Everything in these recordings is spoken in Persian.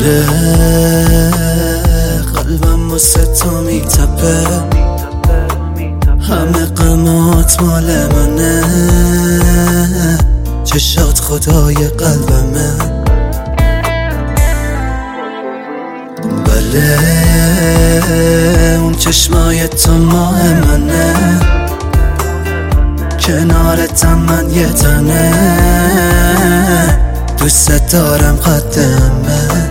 بله قلبم واسه تو میتپه، همه غمات مال منه، چشات خدای قلبمه. بله اون چشمای تو ماه منه، کنارتم من یه تنه، دوست دارم قدمه.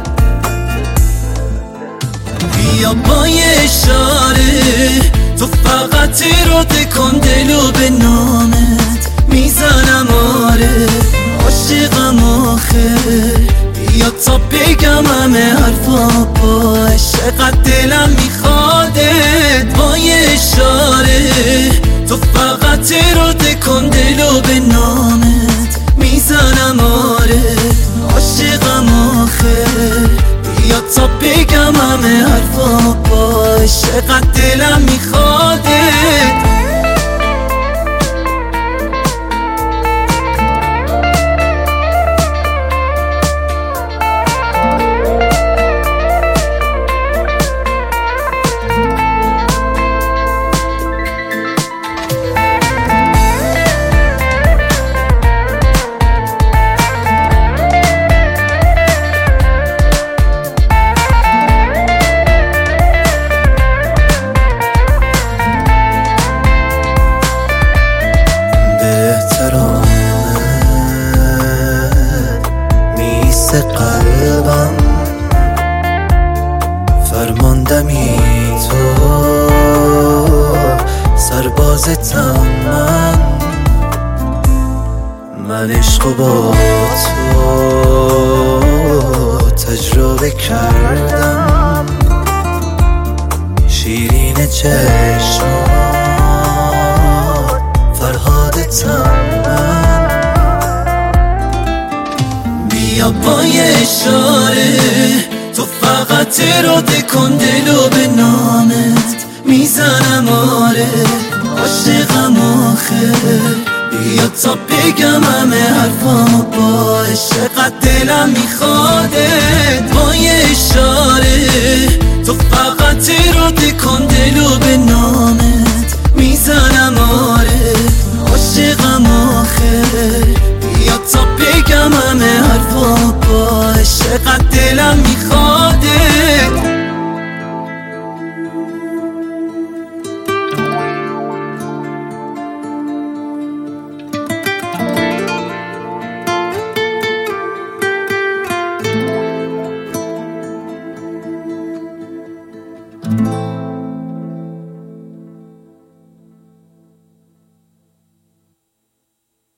بیا با یه اشاره تو فقط اراده کن، دلو به نامت میزنم آره، عاشقم آخه. بیا تا بگم همه حرفا باش، چقدر دلم میخوادت. با یه اشاره تو فقط اراده کن، دلو به نامت میزنم آره، عاشقم آخه. بیا تا بگم همه حرفا باش، چقدر دلم میخوادت. قلبم فرماندمی تو، سربازتم من عشق با تو تجربه کردم، شیرین چشمات فرهادتم من. بیا با یه اشاره تو فقط اراده کن، دلو به نامت میزنم آره، عاشقم آخه. بیا تا بگم همه حرفا باش، چقدر دلم میخوادت. با یه اشاره تو فقط اراده کن، دلو به نامت میزنم آره، عاشقم آخه. بیا تا بگم همه حرفا باش، چقدر دلم میخوادت.